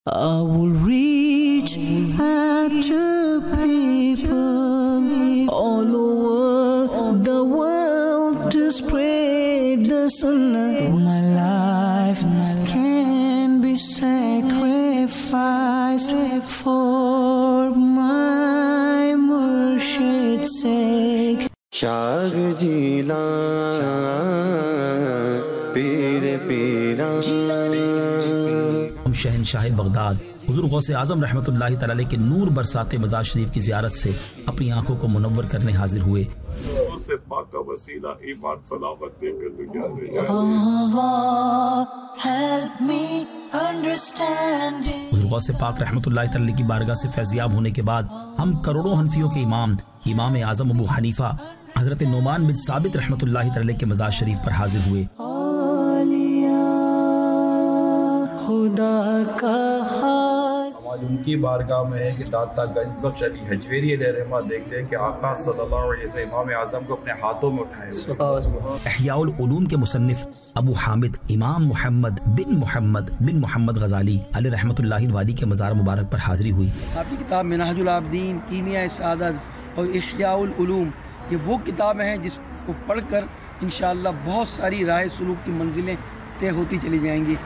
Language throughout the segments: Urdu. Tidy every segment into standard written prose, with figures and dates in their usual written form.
I will reach out to people all over the world to spread the sunnah. My life can be sacrificed for my Murshid's sake. شاگ جیلا پیر پیران. ہم شہنشاہ بغداد حضور غوث اعظم رحمۃ اللہ تعالی علیہ کے نور برساتے مزار شریف کی زیارت سے اپنی آنکھوں کو منور کرنے حاضر ہوئے. اس سے پاک کا وسیلہ ایمان سلامت دے کر دنیا سے جائے. حضور غوث پاک رحمۃ اللہ تعالی علیہ کی بارگاہ سے فیضیاب ہونے کے بعد ہم کروڑوں حنفیوں کے امام اعظم ابو حنیفہ حضرت نعمان بن ثابت رحمۃ اللہ تعالی علیہ کے مزار شریف پر حاضر ہوئے. خدا کا آج ان کی بارگاہ میں ہے کہ داتا گنج بخش علی حجویری علیہ رحمہ دیکھتے ہیں کہ آقا صلی اللہ علیہ وسلم امام اعظم کو اپنے ہاتھوں میں اٹھائے ہوئے. احیاء العلوم کے مصنف ابو حامد امام محمد بن محمد غزالی علیہ رحمۃ اللہ الوالی کے مزار مبارک پر حاضری ہوئی. آپ کی کتاب منہج العابدین، کیمیاء سعادت اور احیاء العلوم یہ وہ کتابیں ہیں جس کو پڑھ کر انشاءاللہ بہت ساری راہ سلوک کی منزلیں طے ہوتی چلی جائیں گی.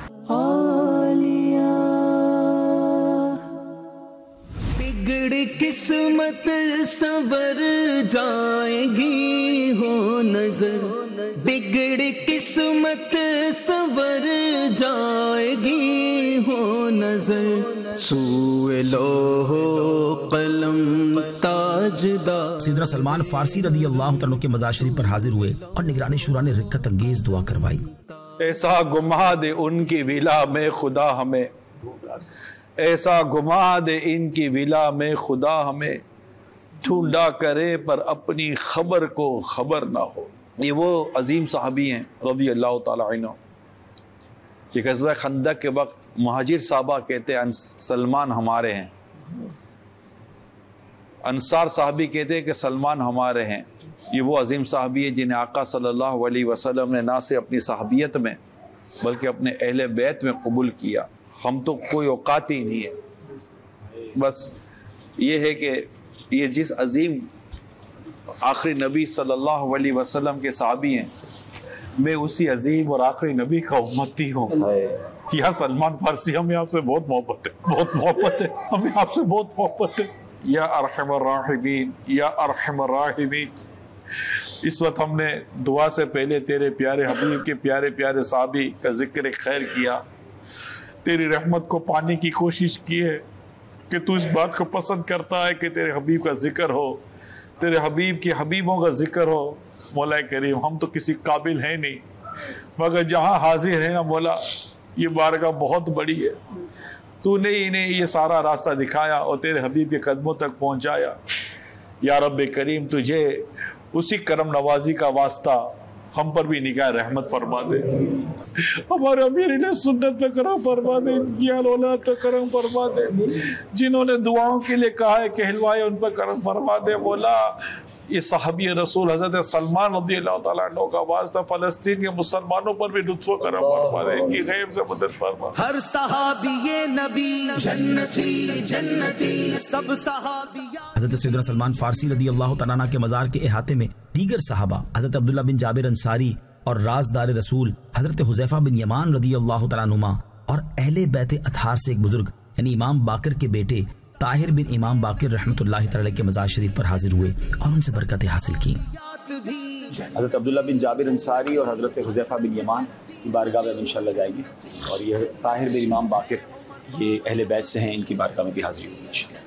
بگڑ قسمت سنور جائے گی ہو نظر، بگڑ قسمت سنور جائے گی ہو نظر، سوئے لوح قلم تاجدار. سیدنا سلمان فارسی رضی اللہ عنہ کے مزار شریف پر حاضر ہوئے اور نگران شورا نے رکعت انگیز دعا کروائی. ایسا گما دے ان کی ولا میں خدا ہمیں، ایسا گما دے ان کی ولا میں خدا ہمیں، ڈھونڈا کرے پر اپنی خبر کو خبر نہ ہو. یہ وہ عظیم صحابی ہیں رضی اللہ تعالی عنہ کہ غزوہ خندق کے وقت مہاجر صحابہ کہتے ہیں سلمان ہمارے ہیں، انصار صحابی کہتے ہیں کہ سلمان ہمارے ہیں. یہ وہ عظیم صحابی ہے جنہیں آقا صلی اللہ علیہ وسلم نے نہ صرف اپنی صحابیت میں بلکہ اپنے اہل بیت میں قبول کیا. ہم تو کوئی اوقات ہی نہیں ہے. بس یہ ہے کہ یہ جس عظیم آخری نبی صلی اللہ علیہ وسلم کے صحابی ہیں، میں اسی عظیم اور آخری نبی کا امتی ہوں. یا سلمان فارسی ہمیں آپ سے بہت محبت ہے، بہت محبت ہے، ہمیں آپ سے بہت محبت ہے. یا ارحم الراحمین، یا ارحم الراحمین. اس وقت ہم نے دعا سے پہلے تیرے پیارے حبیب کے پیارے پیارے صحابی کا ذکر خیر کیا، تیری رحمت کو پانے کی کوشش کی ہے کہ تو اس بات کو پسند کرتا ہے کہ تیرے حبیب کا ذکر ہو، تیرے حبیب کے حبیبوں کا ذکر ہو. مولا کریم ہم تو کسی قابل ہیں نہیں، مگر جہاں حاضر ہے نا مولا یہ بارگاہ بہت بڑی ہے. تو نے انہیں یہ سارا راستہ دکھایا اور تیرے حبیب کے قدموں تک پہنچایا. یا رب کریم تجھے اسی کرم نوازی کا واسطہ ہم پر بھی نگاہ رحمت فرما دے. ہمارے امیر سنت پہ کرم فرما دے، ان کی اولاد پہ کرم فرما دے، جنہوں نے دعاؤں کے لیے کہا ہے کہلوائے ان پہ کرم فرما دے. مولا یہ صحابی رسول حضرت سلمان رضی اللہ تعالیٰ عنہ کا واسطہ فلسطین کے مسلمانوں پر بھی لطف و کرم فرما دے، ان کی غیب سے مدد فرما. ہر صحابی نبی جنتی جنتی، سب صحابی. حضرت سیدنا سلمان فارسی رضی اللہ تعالیٰ عنہ کے مزار کے احاطے میں دیگر صحابہ حضرت عبداللہ بن جابر انصاری اور رازدار رسول حضرت حذیفہ بن یمان رضی اللہ تعالیٰ عنہما اور اہل بیت اطہار سے ایک بزرگ یعنی امام باقر کے بیٹے طاہر بن امام باقر رحمۃ اللہ تعالی کے مزار شریف پر حاضر ہوئے اور ان سے برکتیں حاصل کی. حضرت عبداللہ بن جابر انصاری اور حضرت حذیفہ بن یمان کی بارگاہ میں انشاءاللہ جائے گی، اور یہ طاہر بن امام باقر یہ اہل بیت سے ہیں، ان کی بارگاہ میں بھی حاضری ہوگی انشاءاللہ.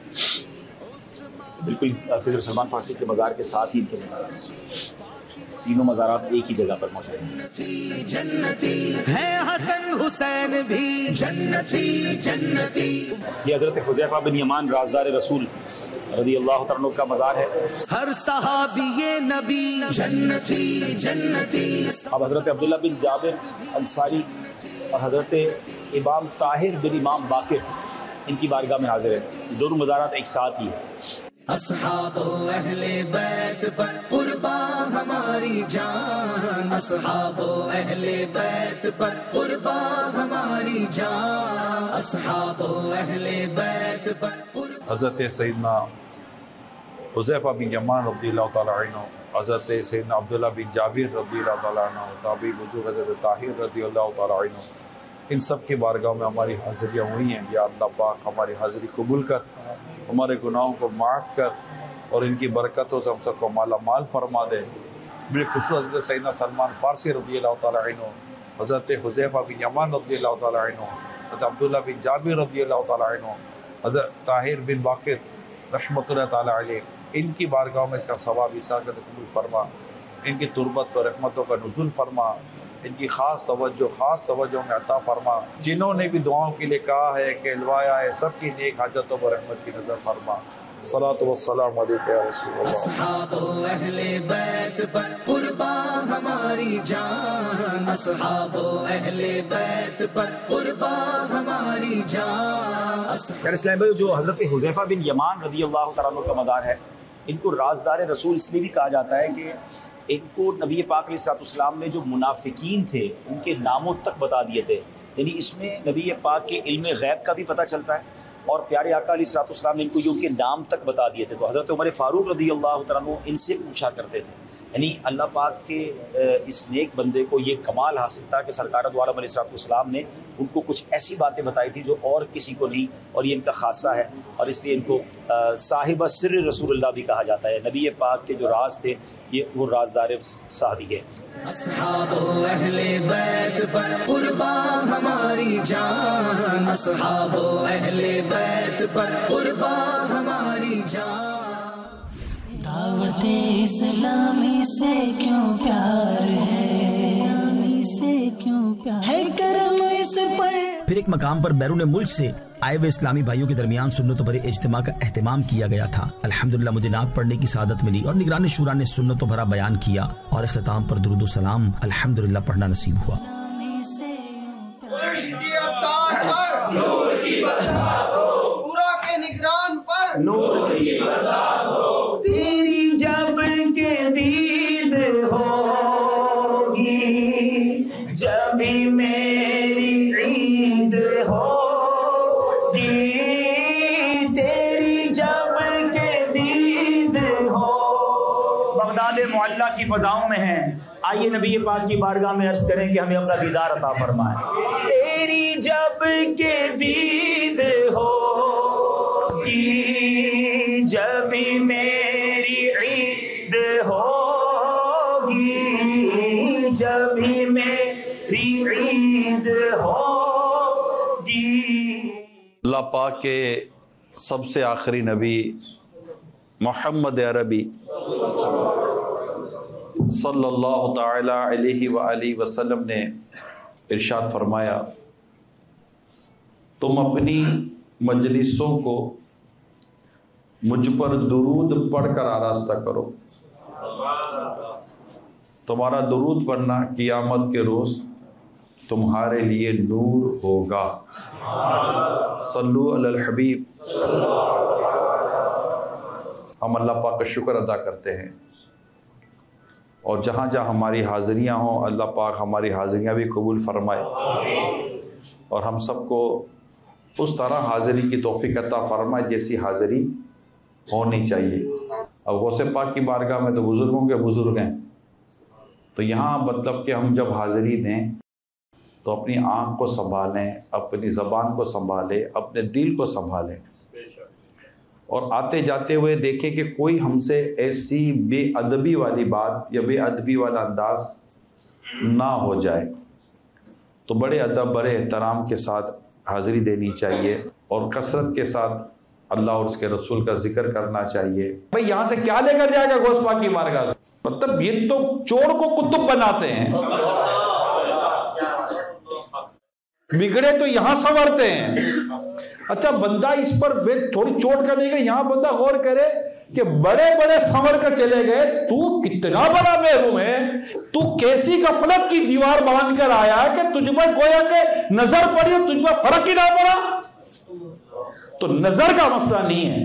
بالکل سیدنا سلمان فارسی کے مزار کے ساتھ ہی ان کے مزارات، تینوں مزارات ایک ہی جگہ پر موجود ہیں. جنتی ہے حسن حسین بھی جنتی جنتی. یہ حضرت حذیفہ بن یمان رازدار رسول رضی اللہ عنہ کا مزار ہے. ہر صحابی نبی جنتی جنتی. اب حضرت عبداللہ بن جابر انصاری اور حضرت امام طاہر بن امام باقر ان کی بارگاہ میں حاضر ہے. دونوں مزارات ایک ساتھ ہی ہیں. اصحاب و اہل بیت پر قربان ہماری جان، اصحاب و اہل بیت پر قربان ہماری جان، اصحاب و اہل بیت پر قربان۔ حضرت سیدنا حذیفہ بن یمان رضی اللہ تعالیٰ عنہ، حضرت سیدنا عبداللہ بن جابر رضی اللہ تعالیٰ عنہ، تابعی بزرگ حضرت طاہر رضی اللہ تعالیٰ عنہ، ان سب کی بارگاہ میں ہماری حاضریاں ہوئی ہیں۔ یا اللہ پاک ہماری حاضری قبول کر، ہمارے گناہوں کو معاف کر، اور ان کی برکتوں سے ہم سب کو مالا مال فرما دے۔ بالخصوص حضرت سیدنا سلمان فارسی رضی اللہ تعالیٰ عنہ، حضرت حذیفہ بن یمان رضی اللہ تعالیٰ عنہ، حضرت عبداللہ بن جابر رضی اللہ تعالیٰ عنہ، حضرت طاہر بن باقر رحمۃ اللہ تعالیٰ علیہ، ان کی بارگاہ میں اس کا ثواب عیسیٰ قبول فرما، ان کی تربت اور رحمتوں کا نزول فرما، ان کی خاص توجہ میں عطا فرما۔ جنہوں نے بھی دعاؤں کے لیے کہا ہے کہ الوایا ہے، سب کی نیک حاجتوں پر رحمت کی نظر فرما۔ صلاۃ والسلام علیک یا رسول اللہ۔ اصحاب و اہل بیت پر قربان ہماری جان، اصحاب و اہل بیت پر قربان ہماری جان۔ خیر اسلام بھائی، جو حضرت حذیفہ بن یمان رضی اللہ تعالیٰ عنہ کا مزار ہے، ان کو رازدار رسول اس لیے بھی کہا جاتا ہے کہ ان کو نبی پاک علیہ السلام نے جو منافقین تھے ان کے ناموں تک بتا دیے تھے، یعنی اس میں نبی پاک کے علم غیب کا بھی پتہ چلتا ہے، اور پیارے آقا علیہ السلام نے ان کو جو ان کے نام تک بتا دیے تھے۔ تو حضرت عمر فاروق رضی اللہ تعالیٰ عنہ ان سے پوچھا کرتے تھے، یعنی اللہ پاک کے اس نیک بندے کو یہ کمال حاصل تھا کہ سرکار دو عالم علیہ السلام نے ان کو کچھ ایسی باتیں بتائی تھی جو اور کسی کو نہیں، اور یہ ان کا خاصہ ہے، اور اس لیے ان کو صاحب سر رسول اللہ بھی کہا جاتا ہے۔ نبی پاک کے جو راز تھے یہ وہ رازدار صحابی ہے۔ اصحاب و اہل بیت پر قربان ہماری جان، اصحاب و اہل بیت پر قربان ہماری جان۔ دعوت اسلامی سے کیوں پیار ہے، اسلامی سے کیوں پیار ہے، کرم اس پر۔ پھر ایک مقام پر بیرون ملک سے آئے ہوئے اسلامی بھائیوں کے درمیان سنتوں پر اجتماع کا اہتمام کیا گیا تھا۔ الحمدللہ مجھے نعت پڑھنے کی سعادت ملی اور نگران شورا نے سنتوں بھرا بیان کیا، اور اختتام پر درود و سلام الحمدللہ پڑھنا نصیب ہوا۔ پورا کے نگران پر نور کی برسات ہو، تیری جب کے دید ہوگی، جب میری عید ہوگی، تیری جب کے دید ہو۔ بغداد معلیٰ کی فضاؤں میں ہیں، آئیے نبی پاک کی بارگاہ میں عرض کریں کہ ہمیں اپنا دیدار عطا فرمائے۔ تیری جب کے دید ہوگی، جب میری عید ہوگی، جب میری عید ہوگی۔ اللہ پاک کے سب سے آخری نبی محمد عربی صلی اللہ تعالی علیہ وآلہ وسلم نے ارشاد فرمایا، تم اپنی مجلسوں کو مجھ پر درود پڑھ کر آراستہ کرو، تمہارا درود پڑھنا قیامت کے روز تمہارے لیے نور ہوگا۔ صلو علی الحبیب۔ ہم اللہ پاک کا شکر ادا کرتے ہیں، اور جہاں جہاں ہماری حاضریاں ہوں اللہ پاک ہماری حاضریاں بھی قبول فرمائے، اور ہم سب کو اس طرح حاضری کی توفیق عطا فرمائے جیسی حاضری ہونی چاہیے۔ اب غوث پاک کی بارگاہ میں تو بزرگوں کے بزرگ ہیں، تو یہاں مطلب کہ ہم جب حاضری دیں تو اپنی آنکھ کو سنبھالیں، اپنی زبان کو سنبھالیں، اپنے دل کو سنبھالیں، اور آتے جاتے ہوئے دیکھیں کہ کوئی ہم سے ایسی بے ادبی والی بات یا بے ادبی والا انداز نہ ہو جائے، تو بڑے ادب بڑے احترام کے ساتھ حاضری دینی چاہیے، اور کثرت کے ساتھ اللہ اور اس کے رسول کا ذکر کرنا چاہیے۔ بھئی یہاں سے کیا لے کر جائے گا غوث پاک کی بارگاہ سے؟ مطلب یہ تو چور کو کتب بناتے ہیں، بگڑے تو یہاں سنورتے ہیں۔ اچھا بندہ اس پر تھوڑی چوٹ کرنے کے یہاں بندہ غور کرے کہ بڑے بڑے سنور کر چلے گئے، تو کتنا بڑا محروم ہے، تو کیسی غفلت کی دیوار باندھ کر آیا کہ تجھ پر گویا کہ نظر پڑی اور تجھ پر فرق ہی نہ پڑا۔ تو نظر کا مسئلہ نہیں ہے،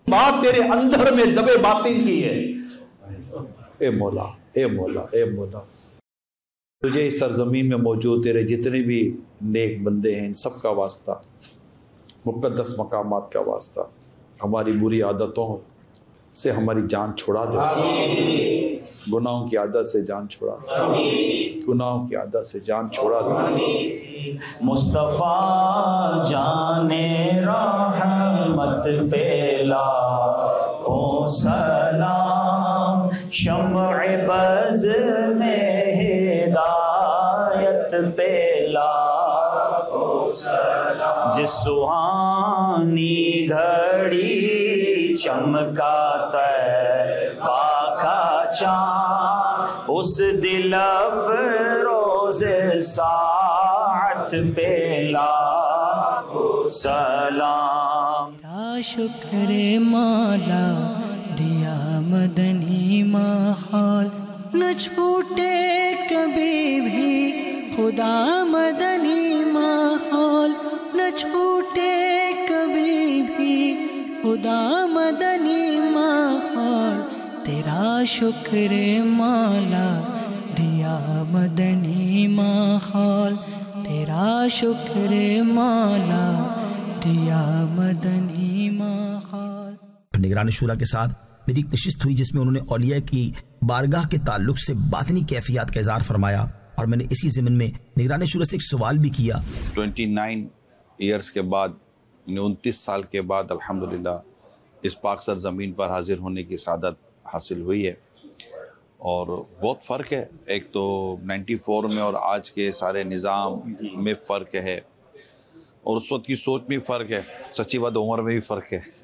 बात तेरे अंदर में दबे बातिन की है। ए मौला, ए मौला, ए मौला, तुझे इस सरजमीन में मौजूद तेरे जितने भी नेक बंदे हैं इन सब का वास्ता, मुक़द्दस मकामात का वास्ता, हमारी बुरी आदतों से हमारी जान छुड़ा दे, गुनाहों की आदत से जान छुड़ा दे, गुनाहों की आदत से जान छुड़ा दे। मुस्तफ़ा जाने रहमत पे लाखों सलाम, शम्अ बज़ में हिदायत पे लाखों सलाम, जिस सुहानी घड़ी चमका तैबा का चाँद, उस दिल अफ़रोज़ साअत पे लाखों सलाम। तेरा शुक्र मौला दिया मदनी माहौल, न छूटे कभी भी खुदा मदनी माहौल, न छूटे कभी भी खुदा मदनी माहौल। तेरा शुक्र मौला दिया मदनी माहौल, तेरा शुक्र मौला दिया मदनी माहौल। निगरान शूरा के साथ मेरी एक नशिस्त हुई जिसमें उन्होंने औलिया की बारगाह के ताल्लुक से बातनी कैफियत का इज़हार फरमाया, और मैंने इसी ज़िम्न में निगरान शूरा से एक सवाल भी किया। 29 ईयर्स के बाद, 29 साल के बाद अल्हम्दुलिल्लाह इस पाक सर ज़मीन पर हाजिर होने की सादत हासिल हुई है, और बहुत फ़र्क है। एक तो 94 में और आज के सारे निज़ाम में फ़र्क है, और उस वक्त की सोच में फ़र्क है, सच्ची बात उम्र में भी फ़र्क है।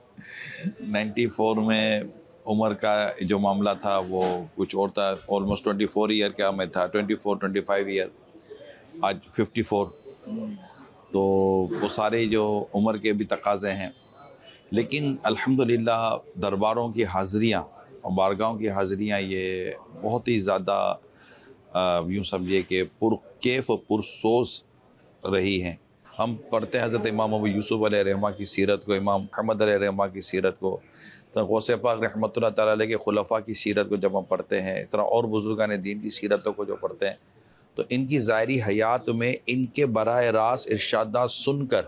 94 में उम्र का जो मामला था वो कुछ और था, ऑलमोस्ट 24 ईयर का मैं था, 24-25 ईयर, आज 54, तो वो सारे जो उम्र के भी तकाज़े हैं। लेकिन अल्हम्दुलिल्लाह दरबारों की हाज़िरियाँ और बारगाहों की हाज़िरियाँ ये बहुत ही ज़्यादा यूँ समझिए कि पुरकैफ़ और पुरसोज़ रही हैं। हम पढ़ते हैं हज़रत इमाम अबू यूसुफ अलैहिर्रहमा की सीरत को, इमाम मुहम्मद अलैहिर्रहमा की सीरत को, तो गौसे पाक रहमतुल्लाह तआला अलैह के खुलफ़ा की सीरत को जब हम पढ़ते हैं, इस तरह और बुज़ुर्गान दीन की सीरतों को जो पढ़ते हैं, तो इनकी ज़ाहिरी हयात में इनके बराह रास्त इरशादात सुनकर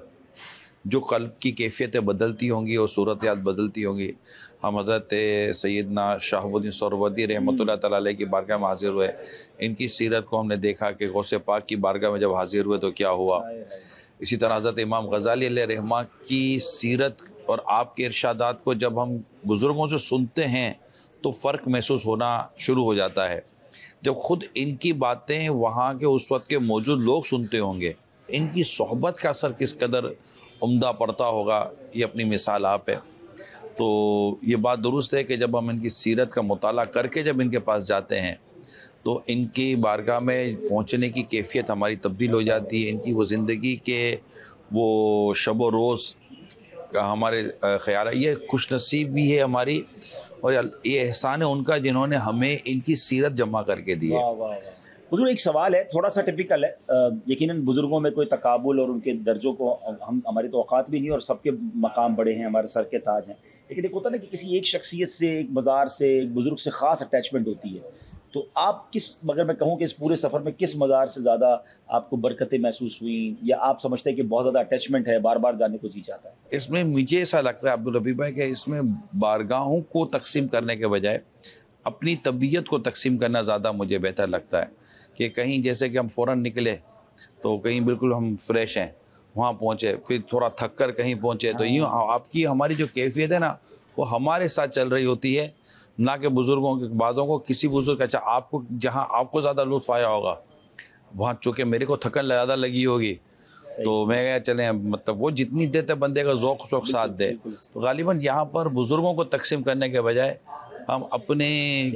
जो क़ल्ब की कैफ़ियतें बदलती होंगी और सूरत-ए-हाल बदलती होंगी। हम हज़रत सैयदना शहाबुद्दीन सोहरावर्दी रहमतुल्लाह तआला अलैह की बारगाह में हाज़िर हुए, इनकी सीरत को हमने देखा कि गौसे पाक की बारगाह में जब हाज़िर हुए तो क्या हुआ। इसी तरह हज़रत इमाम गज़ाली अलैहिर्रहमा की सीरत और आपके इरशादात को जब हम बुज़ुर्गों से सुनते हैं तो फ़र्क महसूस होना शुरू हो जाता है। जब ख़ुद इनकी बातें वहाँ के उस वक्त के मौजूद लोग सुनते होंगे, इनकी सोहबत का असर किस कदर उम्दा पड़ता होगा, ये अपनी मिसाल आप है। तो ये बात दुरुस्त है कि जब हम इनकी सीरत का मुताला करके जब इनके पास जाते हैं तो इनकी बारगाह में पहुँचने की कैफियत हमारी तब्दील हो जाती है। इनकी वो ज़िंदगी के वो शब व रोज़ का हमारे ख़याल है, ये खुशनसीब भी है हमारी, और ये एहसान है उनका जिन्होंने हमें इनकी सीरत जमा करके दी है। हुज़ूर एक सवाल है, थोड़ा सा टिपिकल है, यकीनन बुज़ुर्गों में कोई तकाबुल और उनके दर्जों को हम हमारी तो औकात भी नहीं, और सबके मकाम बड़े हैं, हमारे सर के ताज हैं, लेकिन एक होता है ना कि किसी एक शख्सियत से, एक मज़ार से, एक बुज़ुर्ग से ख़ास अटैचमेंट होती है। तो आप किस, अगर मैं कहूँ कि इस पूरे सफ़र में किस मज़ार से ज़्यादा आपको बरकतें महसूस हुई, या आप समझते हैं कि बहुत ज़्यादा अटैचमेंट है, बार बार जाने को जी चाहता है? इसमें मुझे ऐसा लगता है अब्दुल हबीब भाई कि इसमें बारगाहों को तकसीम करने के बजाय अपनी तबीयत को तकसीम करना ज़्यादा मुझे बेहतर लगता है। कि कहीं जैसे कि हम फ़ौरन निकले तो कहीं बिल्कुल हम फ्रेश हैं, वहाँ पहुँचे, फिर थोड़ा थक कर कहीं पहुँचे, तो यूँ आपकी हमारी जो कैफियत है ना वो हमारे साथ चल रही होती है, ना कि बुज़ुर्गों की बातों को। किसी बुज़ुर्ग, अच्छा आपको जहाँ आपको ज़्यादा लुत्फ़ आया होगा वहाँ चूँकि मेरे को थकन ज़्यादा लगी होगी, तो मैं कहा चलें, मतलब वो जितनी देर तक बंदे का ज़ौक़ शौक़ साथ दे, तो ग़ालिबन यहाँ पर बुज़ुर्गों को तकसीम करने के बजाय हम अपने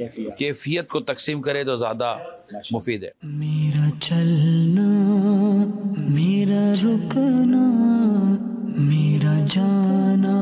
कैफियत को तकसीम करें तो ज़्यादा मुफीद है। मेरा चलना, मेरा रुकना, मेरा जाना,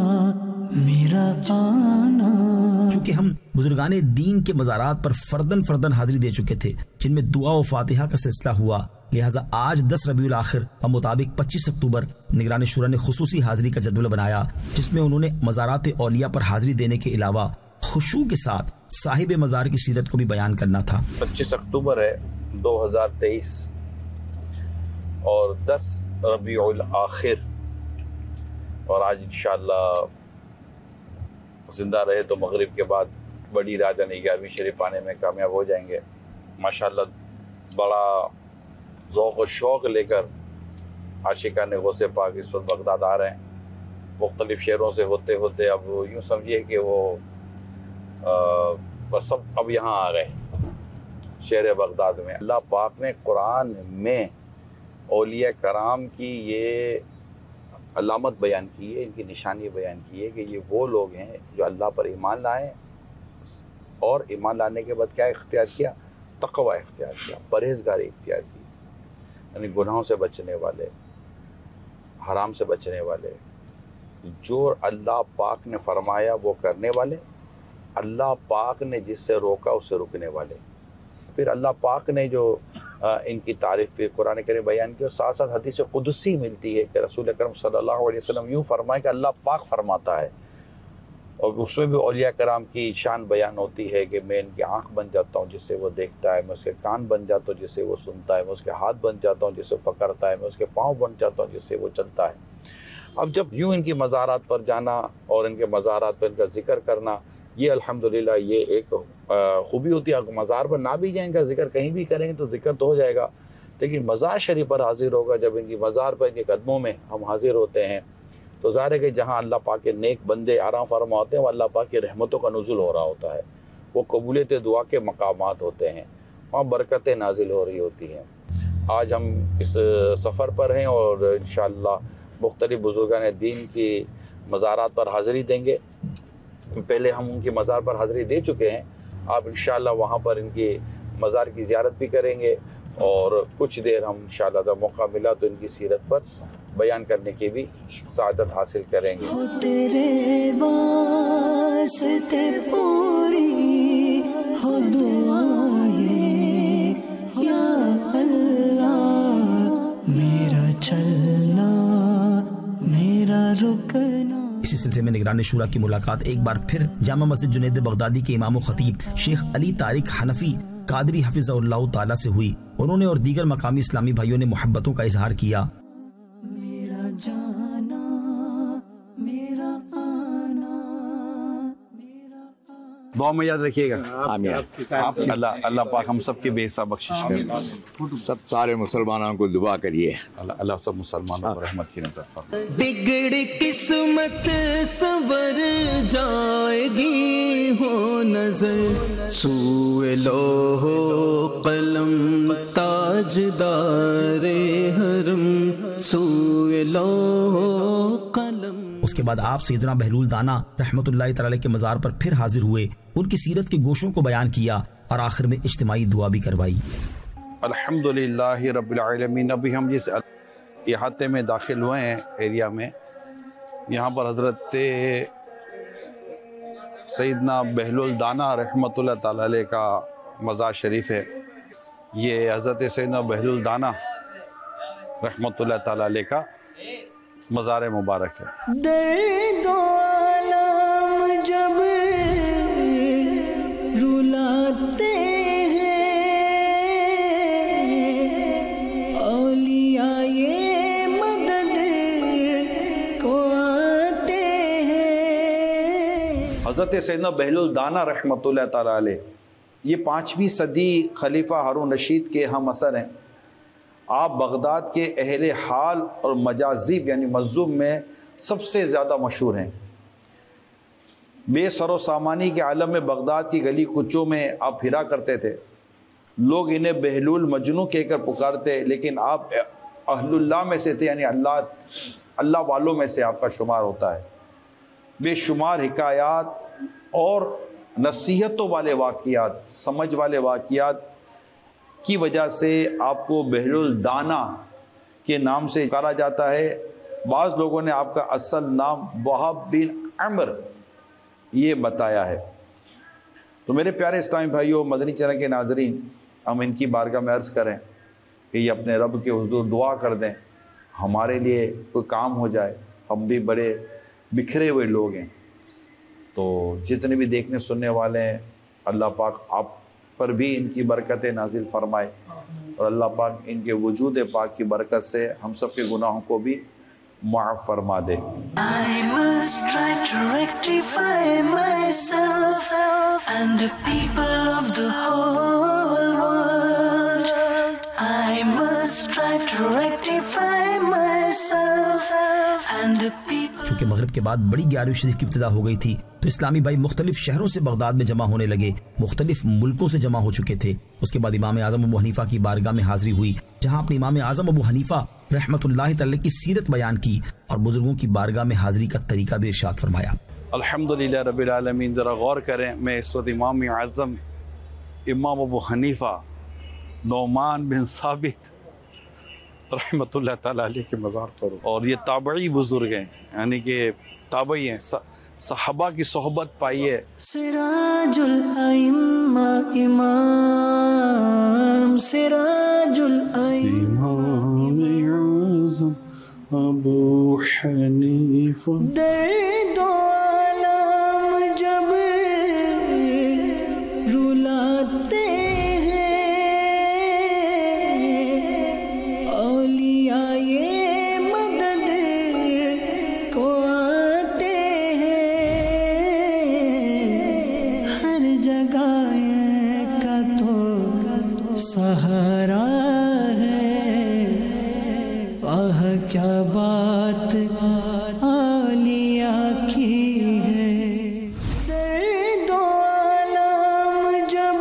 मेरा आना। चूँकि हम बुजुर्गाने दीन के मज़ारात पर फर्दन हाजिरी दे चुके थे, जिनमें दुआ व फातिहा का सिलसिला हुआ, لہٰذا آج 10 ربیع الآخر اور مطابق 25 اکتوبر نگران شورا نے خصوصی حاضری کا جدول بنایا، جس میں انہوں نے مزارات اولیاء پر حاضری دینے کے علاوہ خشوع کے ساتھ صاحب مزار کی سیرت کو بھی بیان کرنا تھا۔ 25 اکتوبر ہے 2023 اور 10 ربیع الآخر، اور آج انشاءاللہ زندہ رہے تو مغرب کے بعد بڑی رات یعنی 11ویں شریف پانے میں کامیاب ہو جائیں گے۔ ماشاءاللہ بڑا ذوق و شوق لے کر عاشقان غوث پاک اس وقت بغداد آ رہے ہیں، مختلف شہروں سے ہوتے ہوتے اب یوں سمجھیے کہ وہ بس سب اب یہاں آ گئے شہر بغداد میں۔ اللہ پاک نے قرآن میں اولیاء کرام کی یہ علامت بیان کی ہے، ان کی نشانی بیان کی ہے کہ یہ وہ لوگ ہیں جو اللہ پر ایمان لائے، اور ایمان لانے کے بعد کیا اختیار کیا؟ تقوی اختیار کیا، پرہیزگاری اختیار کی، یعنی گناہوں سے بچنے والے، حرام سے بچنے والے، جو اللہ پاک نے فرمایا وہ کرنے والے، اللہ پاک نے جس سے روکا اس سے رکنے والے۔ پھر اللہ پاک نے جو ان کی تعریف قرآن کریم بیان کی، اور ساتھ ساتھ حدیث قدسی ملتی ہے کہ رسول اکرم صلی اللہ علیہ وسلم یوں فرمائے کہ اللہ پاک فرماتا ہے، اور اس میں بھی اولیاء کرام کی شان بیان ہوتی ہے کہ میں ان کی آنکھ بن جاتا ہوں جس سے وہ دیکھتا ہے، میں اس کے کان بن جاتا ہوں جس سے وہ سنتا ہے، میں اس کے ہاتھ بن جاتا ہوں جس سے وہ پکڑتا ہے، میں اس کے پاؤں بن جاتا ہوں جس سے وہ چلتا ہے۔ اب جب یوں ان کی مزارات پر جانا اور ان کے مزارات پر ان کا ذکر کرنا، یہ الحمدللہ یہ ایک خوبی ہوتی ہے۔ مزار پر نہ بھی جائیں گا، ذکر کہیں بھی کریں گے تو ذکر تو ہو جائے گا، لیکن مزار شریف پر حاضر ہوگا، جب ان کی مزار پر ان کے قدموں میں ہم حاضر ہوتے ہیں تو ظاہر ہے کہ جہاں اللہ پاک کے نیک بندے آرام فرما ہوتے ہیں، وہ اللہ پاک کی رحمتوں کا نزول ہو رہا ہوتا ہے، وہ قبولیت دعا کے مقامات ہوتے ہیں، وہاں برکتیں نازل ہو رہی ہوتی ہیں۔ آج ہم اس سفر پر ہیں اور انشاءاللہ مختلف بزرگان دین کی مزارات پر حاضری دیں گے۔ پہلے ہم ان کی مزار پر حاضری دے چکے ہیں، آپ انشاءاللہ وہاں پر ان کی مزار کی زیارت بھی کریں گے، اور کچھ دیر ہم انشاءاللہ جب موقع ملا تو ان کی سیرت پر بیان کرنے کی بھی سعادت حاصل کریں گے۔ تیرے واسطے پوری ہو دعائیں یا اللہ، میرا چلنا میرا رکنا۔ اسی سلسلے میں نگران شورا کی ملاقات ایک بار پھر جامع مسجد جنید بغدادی کے امام و خطیب شیخ علی طارق حنفی قادری حفظہ اللہ تعالی سے ہوئی۔ انہوں نے اور دیگر مقامی اسلامی بھائیوں نے محبتوں کا اظہار کیا۔ میرا جانا میرا آنا، دعا میں یاد رکھیے گا، اللہ پاک ہم سب کے بے حساب بخشش کرے، سب سارے مسلمانوں کو دعا کریے، اللہ سب مسلمانوں کو رحمت کی نظر فرمائے۔ بگڑ قسمت سنور جائے گی ہو نظر، سوئے لوح و قلم تاجدار حرم، سوئے لوح و قلم۔ اس کے بعد آپ سیدنا بہلول دانا رحمت اللہ تعالی کے مزار پر پھر حاضر ہوئے، ان کی سیرت کے گوشوں کو بیان کیا اور آخر میں اجتماعی دعا بھی کروائی۔ الحمدللہ رب العالمین۔ ابھی ہم جس احاطے میں داخل ہوئے ہیں ایریا میں، یہاں پر حضرت سیدنا بہلول دانا رحمت اللہ تعالی علیہ کا مزار شریف ہے۔ یہ حضرت سیدنا بہلول دانا رحمت اللہ تعالی علیہ کا مزار مبارک ہے۔ درد و علم جب رلاتے ہیں، اولیاء یہ مدد کو آتے ہیں۔ حضرت سیدنا بہلول دانا رحمت اللہ تعالی علیہ یہ 5ویں صدی خلیفہ ہارون رشید کے ہم اثر ہیں۔ آپ بغداد کے اہل حال اور مجازیب یعنی مذہب میں سب سے زیادہ مشہور ہیں۔ بے سر و سامانی کے عالم میں بغداد کی گلی کوچوں میں آپ پھرا کرتے تھے، لوگ انہیں بہلول مجنوں کہہ کر پکارتے، لیکن آپ اہل اللہ میں سے تھے، یعنی اللہ والوں میں سے آپ کا شمار ہوتا ہے۔ بے شمار حکایات اور نصیحتوں والے واقعات، سمجھ والے واقعات کی وجہ سے آپ کو بہلول دانا کے نام سے پکارا جاتا ہے۔ بعض لوگوں نے آپ کا اصل نام وہب بن عمر یہ بتایا ہے۔ تو میرے پیارے اسلامی بھائیوں، مدنی چینل کے ناظرین، ہم ان کی بارگاہ میں عرض کریں کہ یہ اپنے رب کے حضور دعا کر دیں ہمارے لیے کوئی کام ہو جائے، ہم بھی بڑے بکھرے ہوئے لوگ ہیں۔ تو جتنے بھی دیکھنے سننے والے ہیں، اللہ پاک آپ پر بھی ان کی برکتیں نازل فرمائے، اور اللہ پاک ان کے وجود پاک کی برکت سے ہم سب کے گناہوں کو بھی معاف فرما دے۔ I must strive to rectify myself and the people of the whole world. I must strive to rectify myself and the people. چونکہ مغرب کے بعد بڑی 11ویں شریف کی ابتدا ہو گئی تھی تو اسلامی بھائی مختلف شہروں سے بغداد میں جمع ہونے لگے، مختلف ملکوں سے جمع ہو چکے تھے۔ اس کے بعد امام اعظم ابو حنیفہ کی بارگاہ میں حاضری ہوئی، جہاں اپنے امام اعظم ابو حنیفہ رحمت اللہ تعالی کی سیرت بیان کی اور بزرگوں کی بارگاہ میں حاضری کا طریقہ بھی ارشاد فرمایا۔ الحمدللہ رب العالمین۔ ذرا غور کریں، میں اس وقت امام اعظم امام ابو حنیفہ نعمان بن ثابت رحمت اللہ تعالیٰ علیہ کے مزار پر ہوں، اور یہ تابعی بزرگ ہیں، یعنی کہ تابعی ہیں، صحابہ کی صحبت پائی ہے۔ سراج الائمہ امام، سراج الائمہ اعظم ابو حنیفہ، درد و علام جب رلاتے سہارا ہے، آہ کیا بات عالیہ کی ہے، درد و علام جب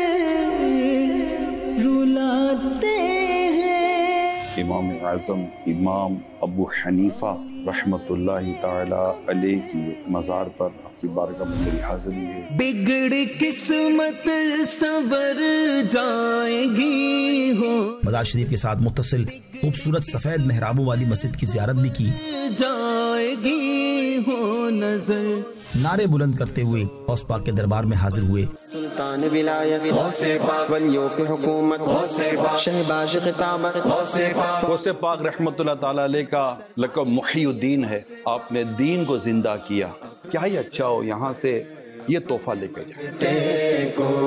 رلاتے ہیں۔ امام اعظم امام ابو حنیفہ رحمت اللہ تعالی علیہ کی مزار پر آپ کی بارگاہ میں میری حاضری ہے۔ بگڑ قسمت سنور جائے گی ہو، مزار شریف کے ساتھ متصل خوبصورت سفید محرابوں والی مسجد کی زیارت بھی کی، جائے گی ہو نظر، نعرے بلند کرتے ہوئے غوث پاک کے دربار میں حاضر ہوئے۔ سلطان ولایت غوث پاک، ولیوں کی حکومت غوث پاک، شہباز خطابت غوث پاک رحمت اللہ تعالیٰ علیہ کا لقب محی الدین ہے، آپ نے دین کو زندہ کیا۔ کیا ہی اچھا ہو یہاں سے یہ تحفہ لے کے جائیں،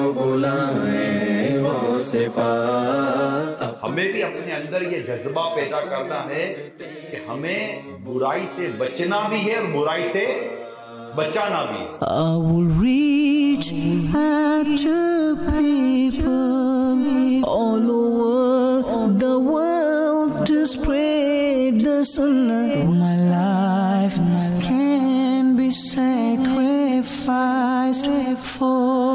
ہمیں بھی اپنے اندر یہ جذبہ پیدا کرنا ہے کہ ہمیں برائی سے بچنا بھی ہے اور برائی سے بچانا بھی ہے۔ I will reach out to people all over the world to spread the sunnah. My life can be sacrificed for